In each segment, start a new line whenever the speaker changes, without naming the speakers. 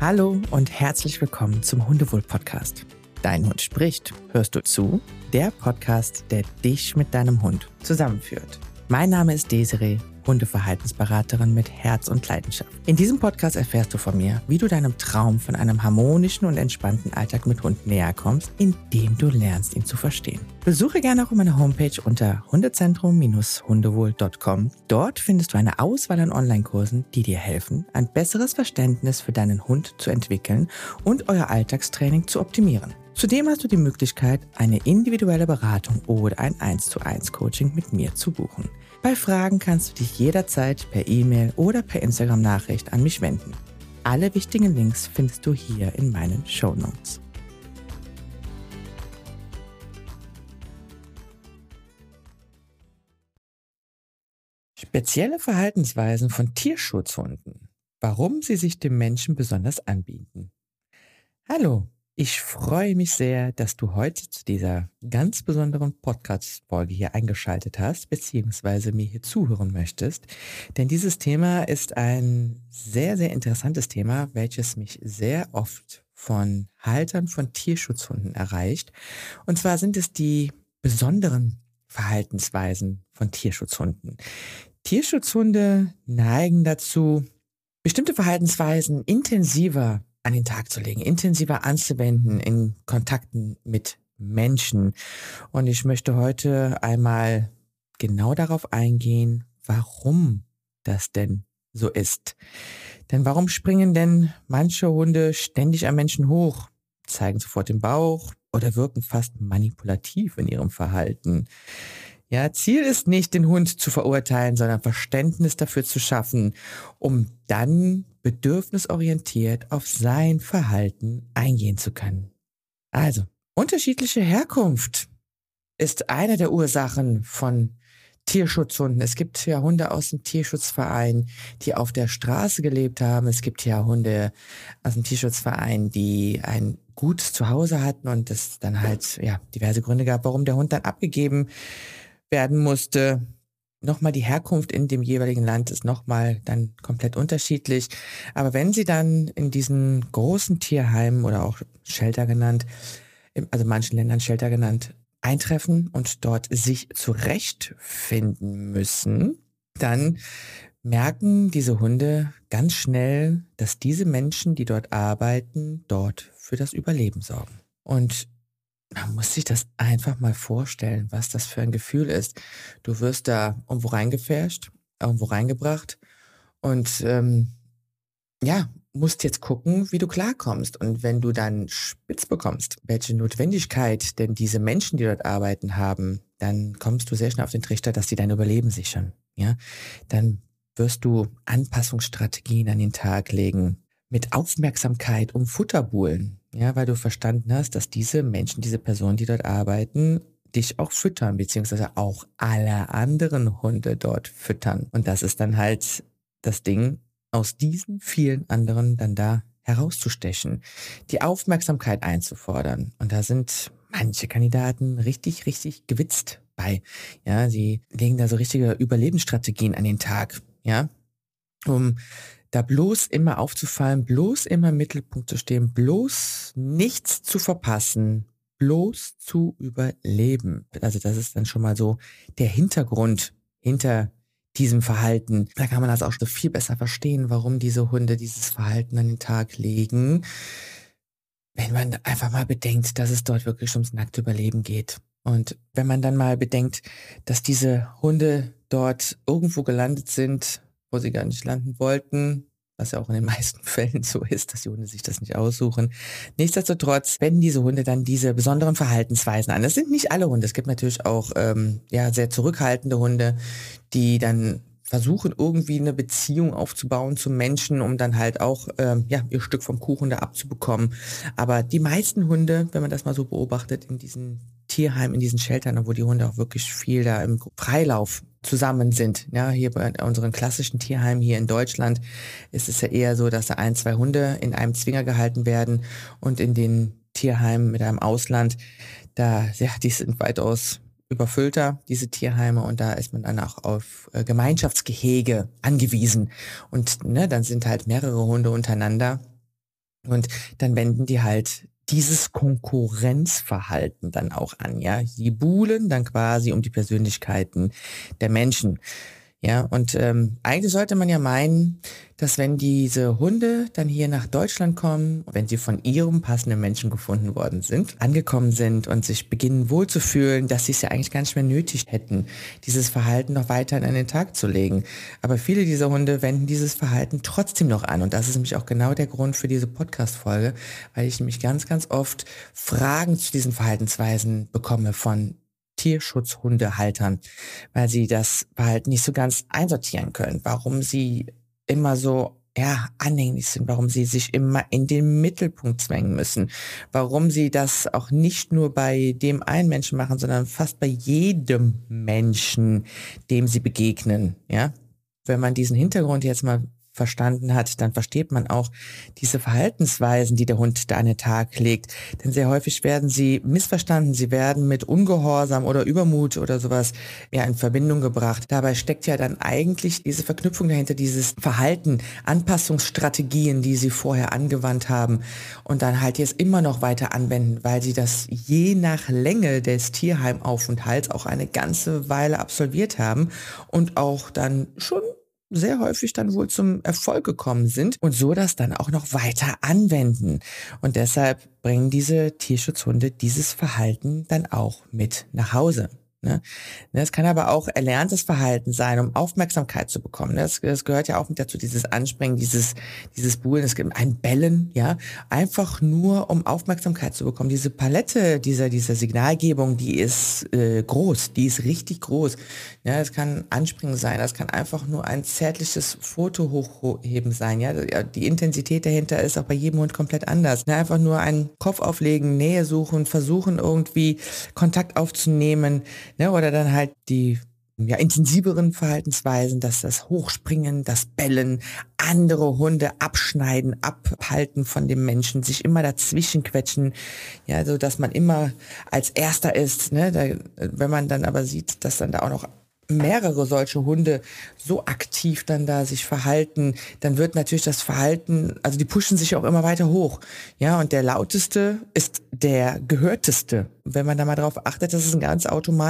Hallo und herzlich willkommen zum Hundewohl-Podcast. Dein Hund spricht, hörst du zu? Der Podcast, der dich mit deinem Hund zusammenführt. Mein Name ist Desiree, Hundeverhaltensberaterin mit Herz und Leidenschaft. In diesem Podcast erfährst du von mir, wie du deinem Traum von einem harmonischen und entspannten Alltag mit Hund näher kommst, indem du lernst, ihn zu verstehen. Besuche gerne auch meine Homepage unter hundezentrum-hundewohl.com. Dort findest du eine Auswahl an Online-Kursen, die dir helfen, ein besseres Verständnis für deinen Hund zu entwickeln und euer Alltagstraining zu optimieren. Zudem hast du die Möglichkeit, eine individuelle Beratung oder ein 1:1 Coaching mit mir zu buchen. Bei Fragen kannst du dich jederzeit per E-Mail oder per Instagram-Nachricht an mich wenden. Alle wichtigen Links findest du hier in meinen Shownotes. Spezielle Verhaltensweisen von Tierschutzhunden. Warum sie sich dem Menschen besonders anbieten. Hallo, ich freue mich sehr, dass du heute zu dieser ganz besonderen Podcast-Folge hier eingeschaltet hast, beziehungsweise mir hier zuhören möchtest. Denn dieses Thema ist ein sehr, sehr interessantes Thema, welches mich sehr oft von Haltern von Tierschutzhunden erreicht. Und zwar sind es die besonderen Verhaltensweisen von Tierschutzhunden. Tierschutzhunde neigen dazu, bestimmte Verhaltensweisen intensiver an den Tag zu legen, intensiver anzuwenden in Kontakten mit Menschen. Und ich möchte heute einmal genau darauf eingehen, warum das denn so ist. Denn warum springen denn manche Hunde ständig am Menschen hoch, zeigen sofort den Bauch oder wirken fast manipulativ in ihrem Verhalten? Ja, Ziel ist nicht, den Hund zu verurteilen, sondern Verständnis dafür zu schaffen, um dann bedürfnisorientiert auf sein Verhalten eingehen zu können. Also, unterschiedliche Herkunft ist eine der Ursachen von Tierschutzhunden. Es gibt ja Hunde aus dem Tierschutzverein, die auf der Straße gelebt haben. Es gibt ja Hunde aus dem Tierschutzverein, die ein Gut zu Hause hatten und es dann halt diverse Gründe gab, warum der Hund dann abgegeben werden musste. Nochmal die Herkunft in dem jeweiligen Land ist nochmal dann komplett unterschiedlich. Aber wenn sie dann in diesen großen Tierheimen oder auch Shelter genannt, also in manchen Ländern Shelter genannt, eintreffen und dort sich zurechtfinden müssen, dann merken diese Hunde ganz schnell, dass diese Menschen, die dort arbeiten, dort für das Überleben sorgen. Und man muss sich das einfach mal vorstellen, was das für ein Gefühl ist. Du wirst da irgendwo reingefärscht, irgendwo reingebracht und musst jetzt gucken, wie du klarkommst. Und wenn du dann spitz bekommst, welche Notwendigkeit denn diese Menschen, die dort arbeiten, haben, dann kommst du sehr schnell auf den Trichter, dass sie dein Überleben sichern. Ja, dann wirst du Anpassungsstrategien an den Tag legen, mit Aufmerksamkeit um Futter buhlen. Ja, weil du verstanden hast, dass diese Menschen, diese Personen, die dort arbeiten, dich auch füttern, beziehungsweise auch alle anderen Hunde dort füttern. Und das ist dann halt das Ding, aus diesen vielen anderen dann da herauszustechen, die Aufmerksamkeit einzufordern. Und da sind manche Kandidaten richtig, richtig gewitzt bei. Ja, sie legen da so richtige Überlebensstrategien an den Tag, ja, um da bloß immer aufzufallen, bloß immer im Mittelpunkt zu stehen, bloß nichts zu verpassen, bloß zu überleben. Also das ist dann schon mal so der Hintergrund hinter diesem Verhalten. Da kann man das auch schon viel besser verstehen, warum diese Hunde dieses Verhalten an den Tag legen, wenn man einfach mal bedenkt, dass es dort wirklich ums nackte Überleben geht. Und wenn man dann mal bedenkt, dass diese Hunde dort irgendwo gelandet sind, wo sie gar nicht landen wollten, was ja auch in den meisten Fällen so ist, dass die Hunde sich das nicht aussuchen. Nichtsdestotrotz wenden diese Hunde dann diese besonderen Verhaltensweisen an. Das sind nicht alle Hunde. Es gibt natürlich auch sehr zurückhaltende Hunde, die dann versuchen, irgendwie eine Beziehung aufzubauen zum Menschen, um dann halt auch ihr Stück vom Kuchen da abzubekommen. Aber die meisten Hunde, wenn man das mal so beobachtet, in diesen Tierheimen, in diesen Sheltern, wo die Hunde auch wirklich viel da im Freilauf zusammen sind. Ja, hier bei unseren klassischen Tierheimen hier in Deutschland ist es ja eher so, dass da 1, 2 Hunde in einem Zwinger gehalten werden und in den Tierheimen mit einem Ausland, die sind weitaus überfüllter, diese Tierheime, und da ist man dann auch auf Gemeinschaftsgehege angewiesen. Und dann sind halt mehrere Hunde untereinander Und dann wenden die halt dieses Konkurrenzverhalten dann auch an, ja. Die buhlen dann quasi um die Persönlichkeiten der Menschen. Ja, und eigentlich sollte man ja meinen, dass wenn diese Hunde dann hier nach Deutschland kommen, wenn sie von ihrem passenden Menschen gefunden worden sind, angekommen sind und sich beginnen wohlzufühlen, dass sie es ja eigentlich gar nicht mehr nötig hätten, dieses Verhalten noch weiter an den Tag zu legen. Aber viele dieser Hunde wenden dieses Verhalten trotzdem noch an. Und das ist nämlich auch genau der Grund für diese Podcast-Folge, weil ich nämlich ganz, ganz oft Fragen zu diesen Verhaltensweisen bekomme von Tierschutzhundehaltern, weil sie das Verhalten nicht so ganz einsortieren können, warum sie immer so anhänglich sind, warum sie sich immer in den Mittelpunkt zwängen müssen, warum sie das auch nicht nur bei dem einen Menschen machen, sondern fast bei jedem Menschen, dem sie begegnen, ja. Wenn man diesen Hintergrund jetzt mal verstanden hat, dann versteht man auch diese Verhaltensweisen, die der Hund da an den Tag legt. Denn sehr häufig werden sie missverstanden, sie werden mit Ungehorsam oder Übermut oder sowas in Verbindung gebracht. Dabei steckt ja dann eigentlich diese Verknüpfung dahinter, dieses Verhalten, Anpassungsstrategien, die sie vorher angewandt haben und dann halt jetzt immer noch weiter anwenden, weil sie das je nach Länge des Tierheimaufenthalts auch eine ganze Weile absolviert haben und auch dann schon sehr häufig dann wohl zum Erfolg gekommen sind und so das dann auch noch weiter anwenden. Und deshalb bringen diese Tierschutzhunde dieses Verhalten dann auch mit nach Hause. Ne? Das kann aber auch erlerntes Verhalten sein, um Aufmerksamkeit zu bekommen. Das gehört ja auch mit dazu, dieses Anspringen, dieses Buhlen, es gibt ein Bellen, ja, einfach nur, um Aufmerksamkeit zu bekommen. Diese Palette dieser Signalgebung, die ist groß, die ist richtig groß. Ja, das kann Anspringen sein, das kann einfach nur ein zärtliches Foto hochheben sein. Ja, die Intensität dahinter ist auch bei jedem Hund komplett anders. Ja, einfach nur einen Kopf auflegen, Nähe suchen, versuchen irgendwie Kontakt aufzunehmen. Ne, oder dann halt die intensiveren Verhaltensweisen, dass das Hochspringen, das Bellen, andere Hunde abschneiden, abhalten von dem Menschen, sich immer dazwischen quetschen, ja, so dass man immer als Erster ist. Ne, wenn man dann aber sieht, dass dann da auch noch mehrere solche Hunde so aktiv dann da sich verhalten, dann wird natürlich das Verhalten, also die pushen sich auch immer weiter hoch. Ja, und der lauteste ist der gehörteste. Wenn man da mal drauf achtet, das ist eine ganz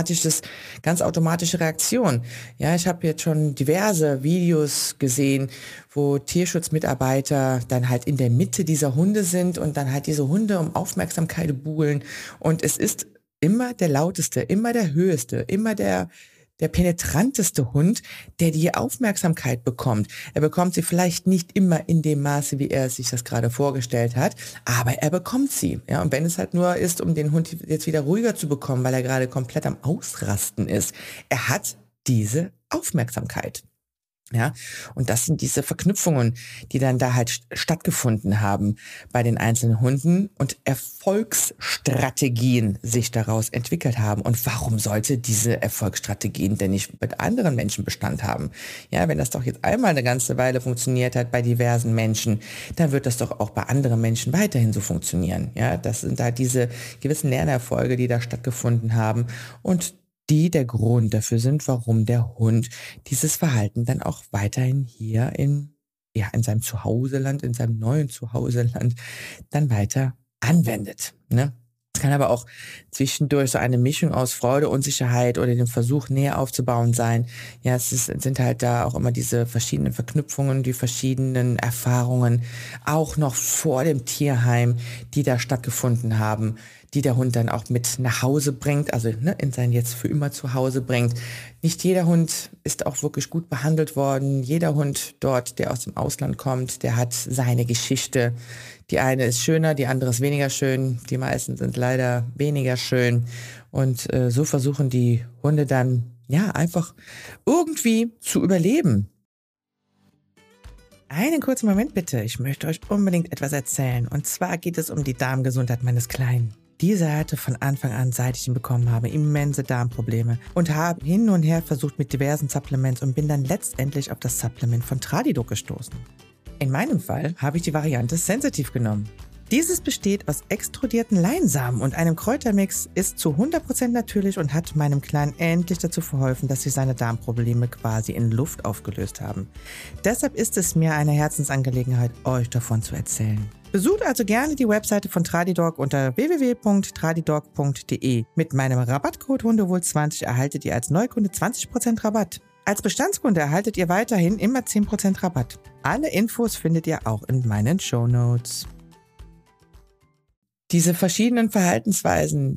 automatische Reaktion. Ja, ich habe jetzt schon diverse Videos gesehen, wo Tierschutzmitarbeiter dann halt in der Mitte dieser Hunde sind und dann halt diese Hunde um Aufmerksamkeit buhlen. Und es ist immer der lauteste, immer der höchste, immer der penetranteste Hund, der die Aufmerksamkeit bekommt. Er bekommt sie vielleicht nicht immer in dem Maße, wie er sich das gerade vorgestellt hat, aber er bekommt sie. Ja, und wenn es halt nur ist, um den Hund jetzt wieder ruhiger zu bekommen, weil er gerade komplett am Ausrasten ist, er hat diese Aufmerksamkeit. Ja, und das sind diese Verknüpfungen, die dann da halt stattgefunden haben bei den einzelnen Hunden und Erfolgsstrategien sich daraus entwickelt haben. Und warum sollte diese Erfolgsstrategien denn nicht mit anderen Menschen Bestand haben? Ja, wenn das doch jetzt einmal eine ganze Weile funktioniert hat bei diversen Menschen, dann wird das doch auch bei anderen Menschen weiterhin so funktionieren. Ja, das sind da diese gewissen Lernerfolge, die da stattgefunden haben und die der Grund dafür sind, warum der Hund dieses Verhalten dann auch weiterhin hier in seinem Zuhauseland, in seinem neuen Zuhauseland dann weiter anwendet. Ne? Es kann aber auch zwischendurch so eine Mischung aus Freude, Unsicherheit oder dem Versuch, Nähe aufzubauen sein. Ja, sind halt da auch immer diese verschiedenen Verknüpfungen, die verschiedenen Erfahrungen, auch noch vor dem Tierheim, die da stattgefunden haben, die der Hund dann auch mit nach Hause bringt, also in sein jetzt für immer Zuhause bringt. Nicht jeder Hund ist auch wirklich gut behandelt worden. Jeder Hund dort, der aus dem Ausland kommt, der hat seine Geschichte. Die eine ist schöner, die andere ist weniger schön. Die meisten sind leider weniger schön. Und so versuchen die Hunde dann einfach irgendwie zu überleben. Einen kurzen Moment bitte. Ich möchte euch unbedingt etwas erzählen. Und zwar geht es um die Darmgesundheit meines Kleinen. Dieser hatte von Anfang an, seit ich ihn bekommen habe, immense Darmprobleme und habe hin und her versucht mit diversen Supplements und bin dann letztendlich auf das Supplement von Tradidoc gestoßen. In meinem Fall habe ich die Variante Sensitive genommen. Dieses besteht aus extrudierten Leinsamen und einem Kräutermix, ist zu 100% natürlich und hat meinem Kleinen endlich dazu verholfen, dass sich seine Darmprobleme quasi in Luft aufgelöst haben. Deshalb ist es mir eine Herzensangelegenheit, euch davon zu erzählen. Besucht also gerne die Webseite von Tradidog unter www.tradidog.de. Mit meinem Rabattcode Hundewohl20 erhaltet ihr als Neukunde 20% Rabatt. Als Bestandskunde erhaltet ihr weiterhin immer 10% Rabatt. Alle Infos findet ihr auch in meinen Shownotes. Diese verschiedenen Verhaltensweisen,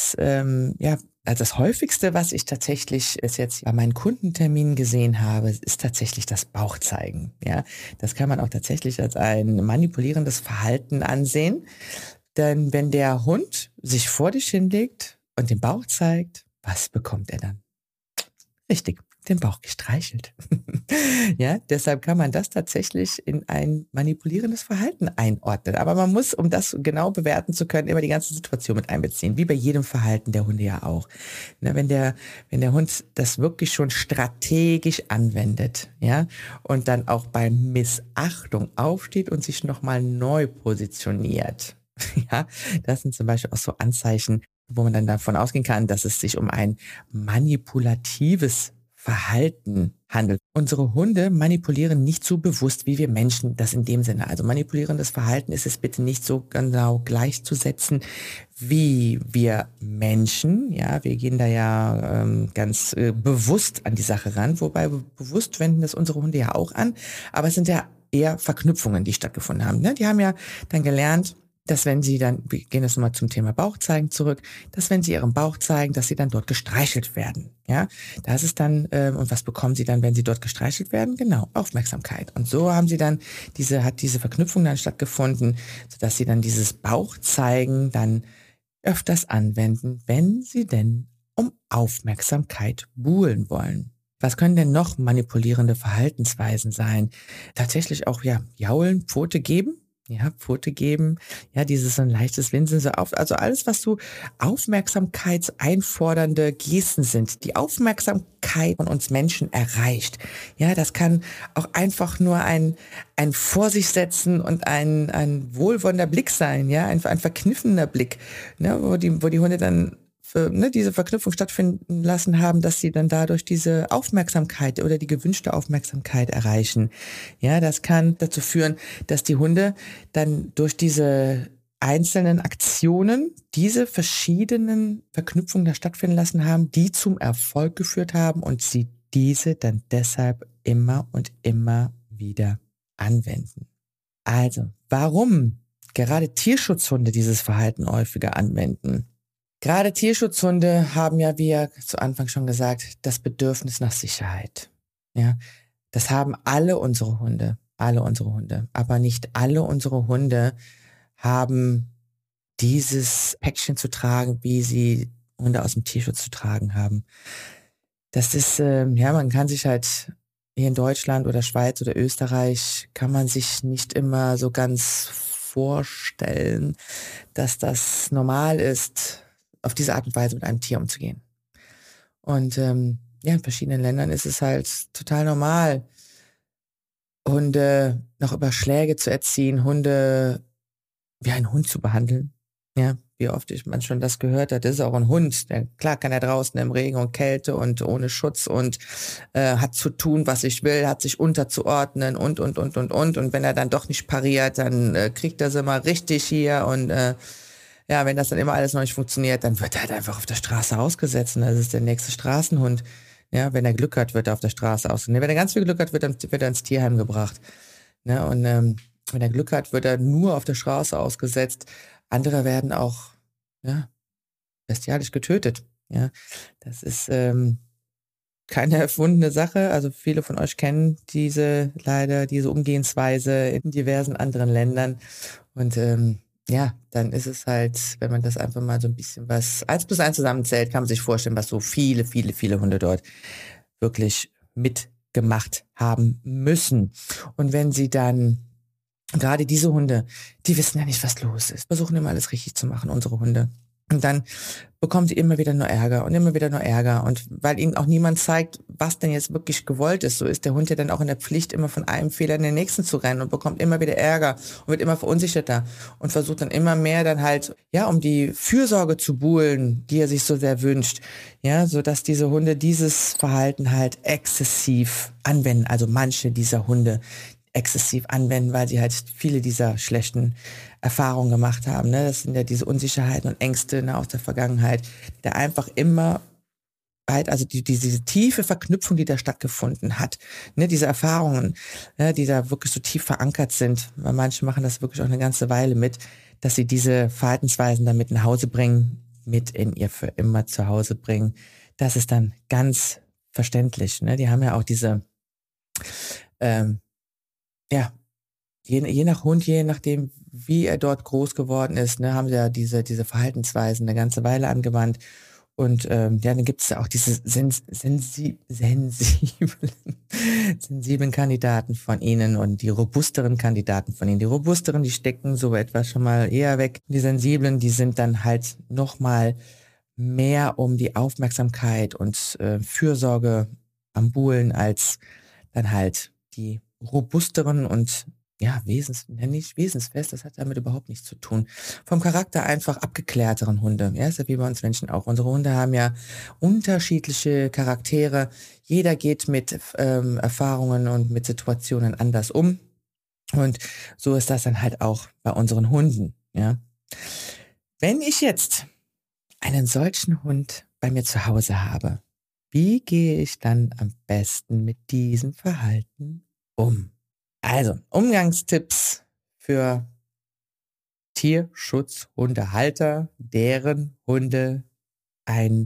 also das häufigste, was ich tatsächlich jetzt bei meinen Kundenterminen gesehen habe, ist tatsächlich das Bauchzeigen. Ja, das kann man auch tatsächlich als ein manipulierendes Verhalten ansehen. Denn wenn der Hund sich vor dich hinlegt und den Bauch zeigt, was bekommt er dann? Richtig, den Bauch gestreichelt. Ja, deshalb kann man das tatsächlich in ein manipulierendes Verhalten einordnen. Aber man muss, um das genau bewerten zu können, immer die ganze Situation mit einbeziehen. Wie bei jedem Verhalten der Hunde ja auch. Na, wenn der Hund das wirklich schon strategisch anwendet, ja, und dann auch bei Missachtung aufsteht und sich nochmal neu positioniert. Ja, das sind zum Beispiel auch so Anzeichen, wo man dann davon ausgehen kann, dass es sich um ein manipulatives Verhalten handelt. Unsere Hunde manipulieren nicht so bewusst wie wir Menschen, das in dem Sinne. Also manipulierendes Verhalten ist es bitte nicht so genau gleichzusetzen wie wir Menschen. Ja, wir gehen da ja ganz bewusst an die Sache ran, wobei bewusst wenden das unsere Hunde ja auch an. Aber es sind ja eher Verknüpfungen, die stattgefunden haben. Ne? Die haben ja dann gelernt, dass wenn sie dann, wir gehen jetzt nochmal zum Thema Bauchzeigen zurück, dass wenn sie ihren Bauch zeigen, dass sie dann dort gestreichelt werden. Ja, das ist dann, und was bekommen sie dann, wenn sie dort gestreichelt werden? Genau, Aufmerksamkeit. Und so haben sie dann hat diese Verknüpfung dann stattgefunden, sodass sie dann dieses Bauchzeigen dann öfters anwenden, wenn sie denn um Aufmerksamkeit buhlen wollen. Was können denn noch manipulierende Verhaltensweisen sein? Tatsächlich auch, ja, jaulen, Pfote geben. Ja, Pfote geben, ja, dieses so ein leichtes Winseln, also alles, was so aufmerksamkeitseinfordernde Gesten sind, die Aufmerksamkeit von uns Menschen erreicht. Ja, das kann auch einfach nur ein vor sich setzen und ein wohlwollender Blick sein, ja, ein verkniffener Blick, ne, wo die Hunde dann diese Verknüpfung stattfinden lassen haben, dass sie dann dadurch diese Aufmerksamkeit oder die gewünschte Aufmerksamkeit erreichen. Ja, das kann dazu führen, dass die Hunde dann durch diese einzelnen Aktionen diese verschiedenen Verknüpfungen da stattfinden lassen haben, die zum Erfolg geführt haben und sie diese dann deshalb immer und immer wieder anwenden. Also, warum gerade Tierschutzhunde dieses Verhalten häufiger anwenden? Gerade Tierschutzhunde haben ja, wie ja zu Anfang schon gesagt, das Bedürfnis nach Sicherheit. Ja, das haben alle unsere Hunde, aber nicht alle unsere Hunde haben dieses Päckchen zu tragen, wie sie Hunde aus dem Tierschutz zu tragen haben. Das ist, man kann sich halt hier in Deutschland oder Schweiz oder Österreich, kann man sich nicht immer so ganz vorstellen, dass das normal ist, auf diese Art und Weise mit einem Tier umzugehen. Und in verschiedenen Ländern ist es halt total normal, Hunde noch über Schläge zu erziehen, Hunde wie einen Hund zu behandeln. Ja, wie oft man schon das gehört hat, das ist auch ein Hund. Klar kann er draußen im Regen und Kälte und ohne Schutz und hat zu tun, was ich will, hat sich unterzuordnen und. Und wenn er dann doch nicht pariert, dann kriegt er sie mal richtig hier und wenn das dann immer alles noch nicht funktioniert, dann wird er halt einfach auf der Straße ausgesetzt. Und das ist der nächste Straßenhund. Ja, wenn er Glück hat, wird er auf der Straße ausgesetzt. Wenn er ganz viel Glück hat, wird er ins Tierheim gebracht. Ja, und wenn er Glück hat, wird er nur auf der Straße ausgesetzt. Andere werden auch bestialisch getötet. Ja, das ist keine erfundene Sache. Also viele von euch kennen diese Umgehensweise in diversen anderen Ländern. Und dann ist es halt, wenn man das einfach mal so ein bisschen 1+1 zusammenzählt, kann man sich vorstellen, was so viele, viele, viele Hunde dort wirklich mitgemacht haben müssen. Und wenn sie dann, gerade diese Hunde, die wissen ja nicht, was los ist, versuchen immer alles richtig zu machen, unsere Hunde. Und dann bekommen sie immer wieder nur Ärger und immer wieder nur Ärger. Und weil ihnen auch niemand zeigt, was denn jetzt wirklich gewollt ist, so ist der Hund ja dann auch in der Pflicht, immer von einem Fehler in den nächsten zu rennen und bekommt immer wieder Ärger und wird immer verunsicherter und versucht dann immer mehr dann halt, ja, um die Fürsorge zu buhlen, die er sich so sehr wünscht. Ja, so dass diese Hunde dieses Verhalten halt exzessiv anwenden. Also manche dieser Hunde exzessiv anwenden, weil sie halt viele dieser schlechten Erfahrungen gemacht haben. Ne? Das sind ja diese Unsicherheiten und Ängste, ne, aus der Vergangenheit, die da einfach immer weit, also diese tiefe Verknüpfung, die da stattgefunden hat, ne, diese Erfahrungen, ne, die da wirklich so tief verankert sind, weil manche machen das wirklich auch eine ganze Weile mit, dass sie diese Verhaltensweisen dann mit nach Hause bringen, mit in ihr für immer zu Hause bringen. Das ist dann ganz verständlich. Ne? Die haben ja auch diese, ähm, ja, je nach Hund, je nachdem, wie er dort groß geworden ist, ne, haben sie ja diese Verhaltensweisen eine ganze Weile angewandt. Und ja, dann gibt es ja auch diese sensiblen Kandidaten von ihnen und die robusteren Kandidaten von ihnen. Die robusteren, die stecken so etwas schon mal eher weg. Die sensiblen, die sind dann halt nochmal mehr um die Aufmerksamkeit und Fürsorge am Buhlen als dann halt die robusteren und ja, nicht wesensfest, das hat damit überhaupt nichts zu tun. Vom Charakter einfach abgeklärteren Hunde. Ja, ist ja wie bei uns Menschen auch. Unsere Hunde haben ja unterschiedliche Charaktere. Jeder geht mit Erfahrungen und mit Situationen anders um. Und so ist das dann halt auch bei unseren Hunden. Ja. Wenn ich jetzt einen solchen Hund bei mir zu Hause habe, wie gehe ich dann am besten mit diesem Verhalten um? Also, Umgangstipps für Tierschutzhundehalter, deren Hunde ein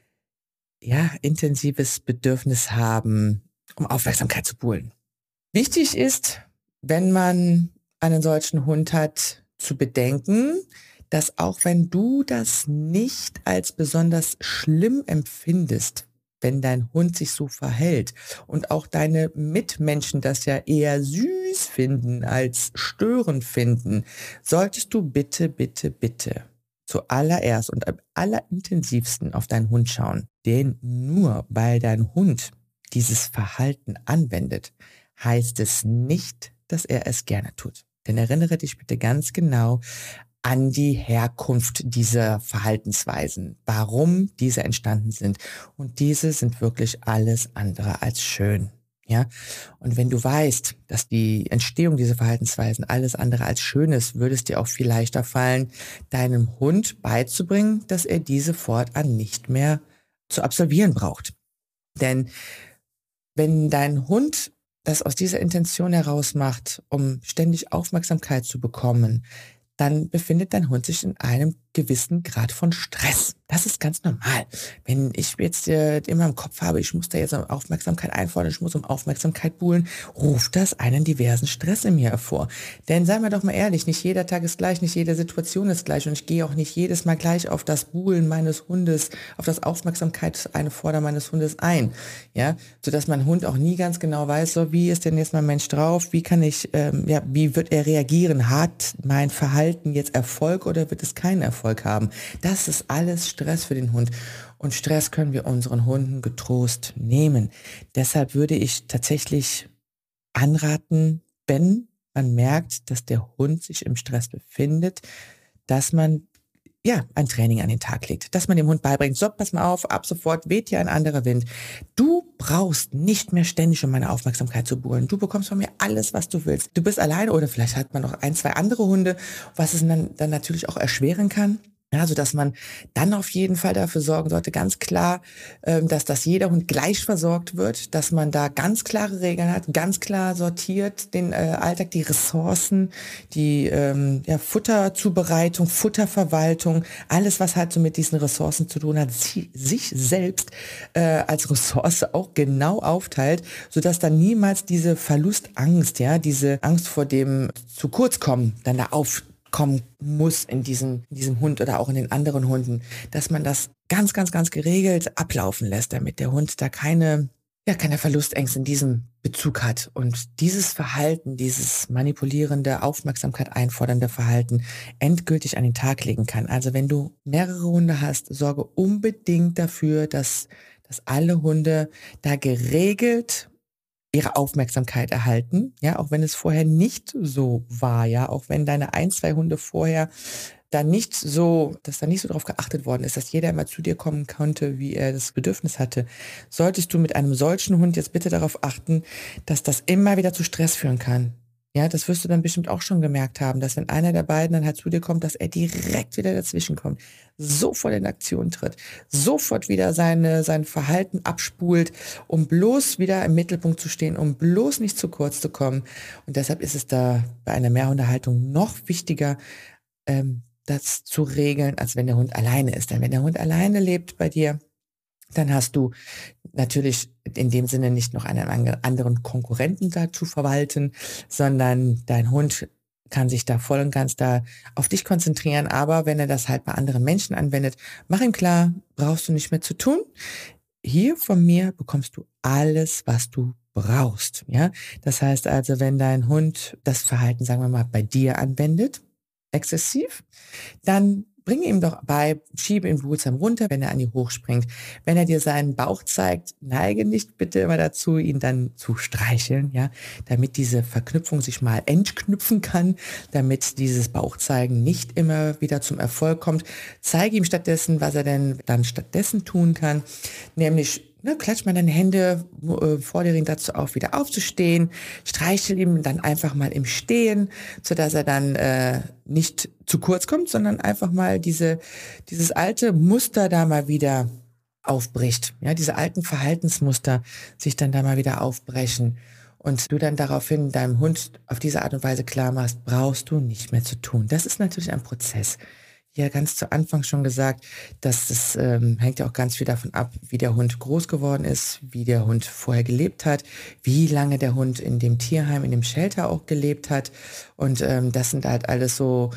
ja, intensives Bedürfnis haben, um Aufmerksamkeit zu buhlen. Wichtig ist, wenn man einen solchen Hund hat, zu bedenken, dass auch wenn du das nicht als besonders schlimm empfindest, wenn dein Hund sich so verhält und auch deine Mitmenschen das ja eher süß finden als störend finden, solltest du bitte, bitte, bitte zuallererst und am allerintensivsten auf deinen Hund schauen. Denn nur weil dein Hund dieses Verhalten anwendet, heißt es nicht, dass er es gerne tut. Denn erinnere dich bitte ganz genau an die Herkunft dieser Verhaltensweisen, warum diese entstanden sind. Und diese sind wirklich alles andere als schön. Ja, und wenn du weißt, dass die Entstehung dieser Verhaltensweisen alles andere als schön ist, würde es dir auch viel leichter fallen, deinem Hund beizubringen, dass er diese fortan nicht mehr zu absolvieren braucht. Denn wenn dein Hund das aus dieser Intention heraus macht, um ständig Aufmerksamkeit zu bekommen, dann befindet dein Hund sich in einem gewissen Grad von Stress. Das ist ganz normal. Wenn ich jetzt immer im Kopf habe, ich muss da jetzt um Aufmerksamkeit einfordern, ich muss um Aufmerksamkeit buhlen, ruft das einen diversen Stress in mir hervor. Denn seien wir doch mal ehrlich, nicht jeder Tag ist gleich, nicht jede Situation ist gleich und ich gehe auch nicht jedes Mal gleich auf das Buhlen meines Hundes, auf das Aufmerksamkeitseinfordern meines Hundes ein. Ja, sodass mein Hund auch nie ganz genau weiß, so wie ist denn jetzt mein Mensch drauf, wie kann ich, wie wird er reagieren, hat mein Verhalten jetzt Erfolg oder wird es keinen Erfolg haben? Das ist alles Stress für den Hund. Und Stress können wir unseren Hunden getrost nehmen. Deshalb würde ich tatsächlich anraten, wenn man merkt, dass der Hund sich im Stress befindet, dass man ja, ein Training an den Tag legt, dass man dem Hund beibringt, so, pass mal auf, ab sofort weht hier ein anderer Wind. Du brauchst nicht mehr ständig um meine Aufmerksamkeit zu buhlen. Du bekommst von mir alles, was du willst. Du bist alleine oder vielleicht hat man noch ein, zwei andere Hunde, was es dann natürlich auch erschweren kann. Ja, so dass man dann auf jeden Fall dafür sorgen sollte, ganz klar, dass jeder Hund gleich versorgt wird, dass man da ganz klare Regeln hat, ganz klar sortiert den Alltag, die Ressourcen, die Futterzubereitung, Futterverwaltung, alles, was halt so mit diesen Ressourcen zu tun hat, sich selbst als Ressource auch genau aufteilt, sodass dann niemals diese Verlustangst, ja, diese Angst vor dem zu kurz kommen, dann da aufkommen muss in diesem Hund oder auch in den anderen Hunden, dass man das ganz, ganz, ganz geregelt ablaufen lässt, damit der Hund da keine ja, keine Verlustängste in diesem Bezug hat und dieses Verhalten, dieses manipulierende, Aufmerksamkeit einfordernde Verhalten endgültig an den Tag legen kann. Also wenn du mehrere Hunde hast, sorge unbedingt dafür, dass alle Hunde da geregelt ihre Aufmerksamkeit erhalten, ja, auch wenn es vorher nicht so war, ja, auch wenn deine ein, 2 Hunde vorher dass da nicht so drauf geachtet worden ist, dass jeder immer zu dir kommen konnte, wie er das Bedürfnis hatte, solltest du mit einem solchen Hund jetzt bitte darauf achten, dass das immer wieder zu Stress führen kann. Ja, das wirst du dann bestimmt auch schon gemerkt haben, dass wenn einer der beiden dann halt zu dir kommt, dass er direkt wieder dazwischen kommt, sofort in Aktion tritt, sofort wieder sein Verhalten abspult, um bloß wieder im Mittelpunkt zu stehen, um bloß nicht zu kurz zu kommen. Und deshalb ist es da bei einer Mehrhundehaltung noch wichtiger, das zu regeln, als wenn der Hund alleine ist. Denn wenn der Hund alleine lebt bei dir, dann hast du natürlich in dem Sinne nicht noch einen anderen Konkurrenten da zu verwalten, sondern dein Hund kann sich da voll und ganz da auf dich konzentrieren. Aber wenn er das halt bei anderen Menschen anwendet, mach ihm klar, brauchst du nicht mehr zu tun. Hier von mir bekommst du alles, was du brauchst. Ja, das heißt also, wenn dein Hund das Verhalten, sagen wir mal, bei dir anwendet, exzessiv, dann bring ihm doch bei, schiebe ihn behutsam runter, wenn er an dir hochspringt. Wenn er dir seinen Bauch zeigt, neige nicht bitte immer dazu, ihn dann zu streicheln, ja, damit diese Verknüpfung sich mal entknüpfen kann, damit dieses Bauchzeigen nicht immer wieder zum Erfolg kommt. Zeige ihm stattdessen, was er denn dann stattdessen tun kann, nämlich klatsch mal deine Hände, fordere ihn dazu auf, wieder aufzustehen, streichel ihm dann einfach mal im Stehen, sodass er dann nicht zu kurz kommt, sondern einfach mal dieses alte Muster da mal wieder aufbricht. Ja, diese alten Verhaltensmuster sich dann da mal wieder aufbrechen und du dann daraufhin deinem Hund auf diese Art und Weise klar machst, brauchst du nicht mehr zu tun. Das ist natürlich ein Prozess. Ja, ganz zu Anfang schon gesagt, dass das hängt ja auch ganz viel davon ab, wie der Hund groß geworden ist, wie der Hund vorher gelebt hat, wie lange der Hund in dem Tierheim, in dem Shelter auch gelebt hat. Und das sind halt alles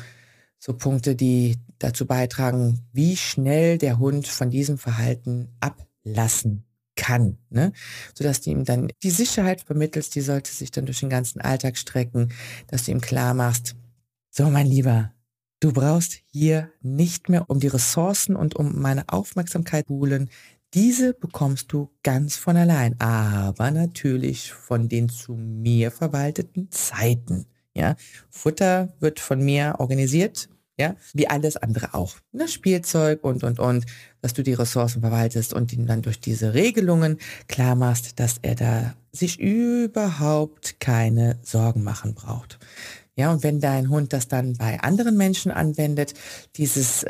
so Punkte, die dazu beitragen, wie schnell der Hund von diesem Verhalten ablassen kann, ne? Sodass du ihm dann die Sicherheit vermittelst, die sollte sich dann durch den ganzen Alltag strecken, dass du ihm klar machst, so mein Lieber, du brauchst hier nicht mehr um die Ressourcen und um meine Aufmerksamkeit buhlen. Diese bekommst du ganz von allein, aber natürlich von den zu mir verwalteten Zeiten. Ja, Futter wird von mir organisiert, ja, wie alles andere auch. Ne? Spielzeug und, dass du die Ressourcen verwaltest und ihn dann durch diese Regelungen klar machst, dass er da sich überhaupt keine Sorgen machen braucht. Ja, und wenn dein Hund das dann bei anderen Menschen anwendet, dieses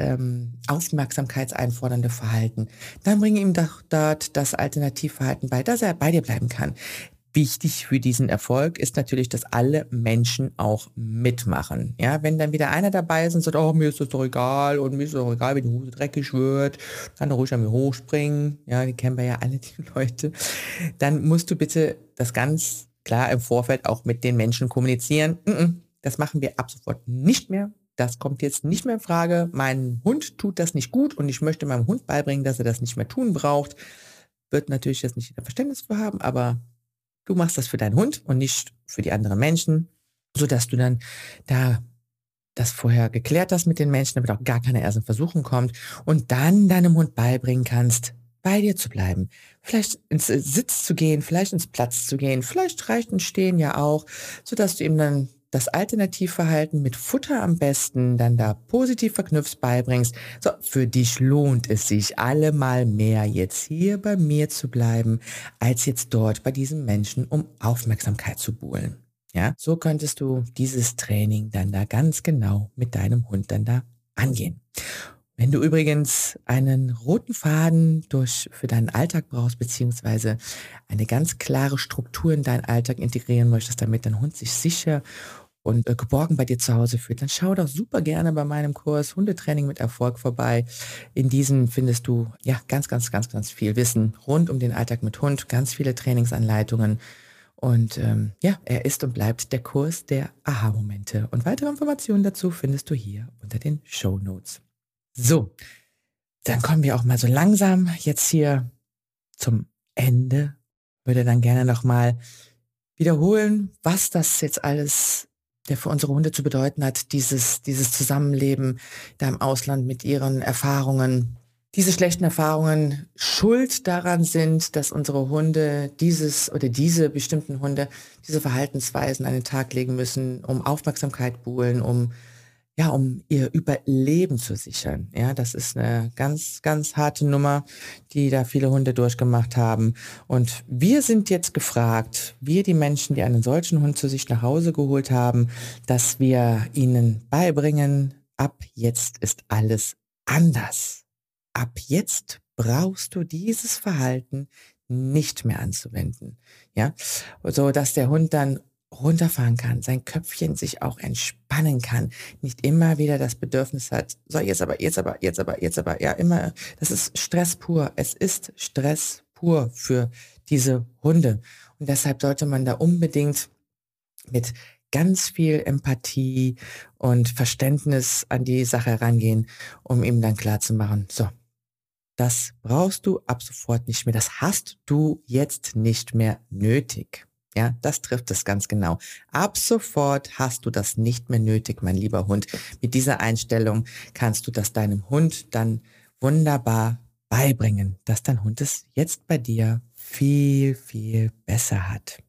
aufmerksamkeitseinfordernde Verhalten, dann bringe ihm doch dort das Alternativverhalten bei, dass er bei dir bleiben kann. Wichtig für diesen Erfolg ist natürlich, dass alle Menschen auch mitmachen. Ja, wenn dann wieder einer dabei ist und sagt, oh, mir ist das doch egal und mir ist es doch egal, wenn die Hose dreckig wird, kann er ruhig an mir hochspringen. Ja, die kennen wir ja alle, die Leute. Dann musst du bitte das ganz klar im Vorfeld auch mit den Menschen kommunizieren. Das machen wir ab sofort nicht mehr. Das kommt jetzt nicht mehr in Frage. Mein Hund tut das nicht gut und ich möchte meinem Hund beibringen, dass er das nicht mehr tun braucht. Wird natürlich jetzt nicht jeder Verständnis für haben, aber du machst das für deinen Hund und nicht für die anderen Menschen, sodass du dann da das vorher geklärt hast mit den Menschen, damit auch gar keiner erst in Versuchung kommt und dann deinem Hund beibringen kannst, bei dir zu bleiben. Vielleicht ins Sitz zu gehen, vielleicht ins Platz zu gehen, vielleicht reicht ein Stehen ja auch, sodass du ihm dann das Alternativverhalten mit Futter am besten dann da positiv verknüpft beibringst. So, für dich lohnt es sich allemal mehr, jetzt hier bei mir zu bleiben, als jetzt dort bei diesem Menschen, um Aufmerksamkeit zu buhlen. Ja, so könntest du dieses Training dann da ganz genau mit deinem Hund dann da angehen. Wenn du übrigens einen roten Faden für deinen Alltag brauchst, beziehungsweise eine ganz klare Struktur in deinen Alltag integrieren möchtest, damit dein Hund sich sicher und geborgen bei dir zu Hause fühlt, dann schau doch super gerne bei meinem Kurs Hundetraining mit Erfolg vorbei. In diesem findest du ja ganz viel Wissen rund um den Alltag mit Hund, ganz viele Trainingsanleitungen. Und ja, er ist und bleibt der Kurs der Aha-Momente. Und weitere Informationen dazu findest du hier unter den Shownotes. So, dann kommen wir auch mal so langsam jetzt hier zum Ende würde dann gerne nochmal wiederholen, was das jetzt alles für unsere Hunde zu bedeuten hat, dieses Zusammenleben da im Ausland mit ihren Erfahrungen. Diese schlechten Erfahrungen schuld daran sind, dass unsere Hunde diese bestimmten Hunde diese Verhaltensweisen an den Tag legen müssen, um Aufmerksamkeit buhlen, um ihr Überleben zu sichern. Ja, das ist eine ganz, ganz harte Nummer, die da viele Hunde durchgemacht haben. Und wir sind jetzt gefragt, wir die Menschen, die einen solchen Hund zu sich nach Hause geholt haben, dass wir ihnen beibringen, ab jetzt ist alles anders. Ab jetzt brauchst du dieses Verhalten nicht mehr anzuwenden. Ja, so dass der Hund dann runterfahren kann, sein Köpfchen sich auch entspannen kann, nicht immer wieder das Bedürfnis hat, so jetzt aber, ja immer, das ist Stress pur, es ist Stress pur für diese Hunde und deshalb sollte man da unbedingt mit ganz viel Empathie und Verständnis an die Sache herangehen, um ihm dann klarzumachen, so, das brauchst du ab sofort nicht mehr, das hast du jetzt nicht mehr nötig. Ja, das trifft es ganz genau. Ab sofort hast du das nicht mehr nötig, mein lieber Hund. Mit dieser Einstellung kannst du das deinem Hund dann wunderbar beibringen, dass dein Hund es jetzt bei dir viel, viel besser hat.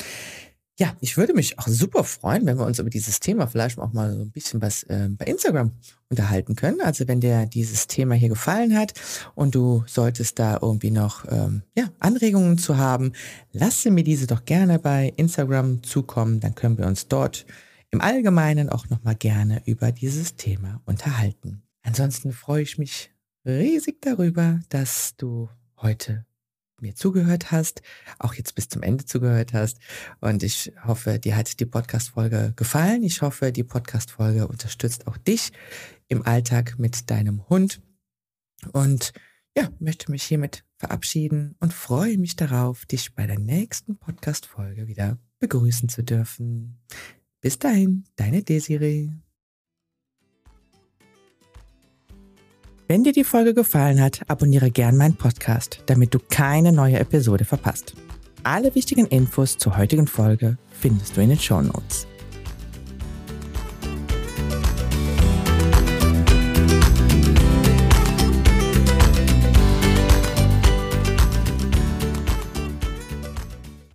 Ja, ich würde mich auch super freuen, wenn wir uns über dieses Thema vielleicht auch mal so ein bisschen was bei Instagram unterhalten können. Also wenn dir dieses Thema hier gefallen hat und du solltest da irgendwie noch Anregungen zu haben, lasse mir diese doch gerne bei Instagram zukommen. Dann können wir uns dort im Allgemeinen auch nochmal gerne über dieses Thema unterhalten. Ansonsten freue ich mich riesig darüber, dass du heute mir zugehört hast, auch jetzt bis zum Ende zugehört hast. Und ich hoffe, dir hat die Podcast-Folge gefallen. Ich hoffe, die Podcast-Folge unterstützt auch dich im Alltag mit deinem Hund. Und ja, möchte mich hiermit verabschieden und freue mich darauf, dich bei der nächsten Podcast-Folge wieder begrüßen zu dürfen. Bis dahin, deine Desiree. Wenn dir die Folge gefallen hat, abonniere gern meinen Podcast, damit du keine neue Episode verpasst. Alle wichtigen Infos zur heutigen Folge findest du in den Shownotes.